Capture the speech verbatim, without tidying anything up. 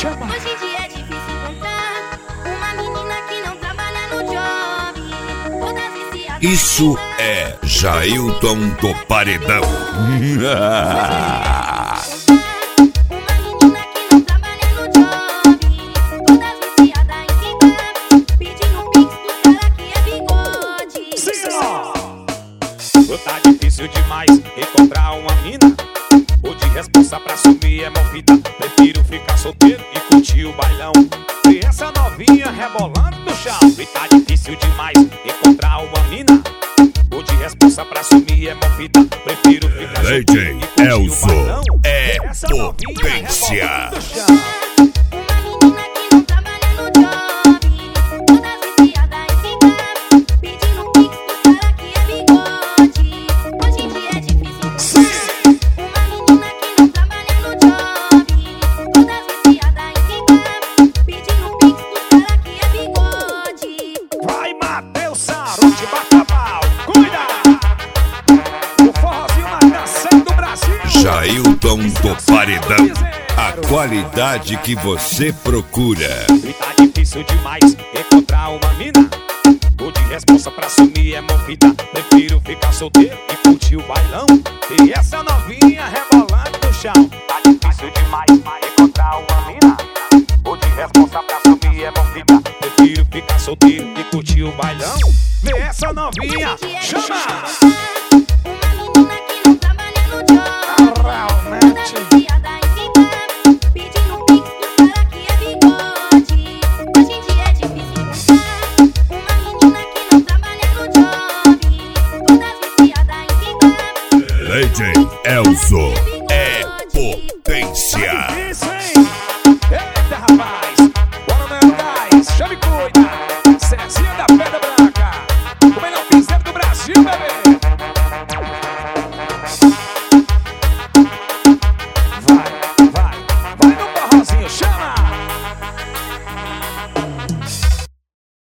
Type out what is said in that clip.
Chama. Hoje em dia é difícil encontrar uma menina que não trabalha no job. Toda viciada. Isso é Jailton do Paredão. Tá difícil demais encontrar uma mina. O de responsa pra sumir é movida. Prefiro ficar solteiro e curtir o bailão. E essa novinha rebolando no chão. E tá difícil demais encontrar uma mina. O de responsa pra sumir é movida. Prefiro ficar solteiro e curtir Elzo o bailão. é E essa novinha potência. rebolando no chão. Jailton do Paredão, a qualidade que você procura. E tá difícil demais encontrar uma mina. O de responsa pra sumir é movida. Prefiro ficar solteiro e curtir o bailão. E essa novinha rebolando no chão. Tá difícil demais encontrar uma mina. O de responsa pra sumir é movida. Prefiro ficar solteiro e curtir o bailão. E essa novinha chama. D J Elzo é potência. Tá difícil, hein?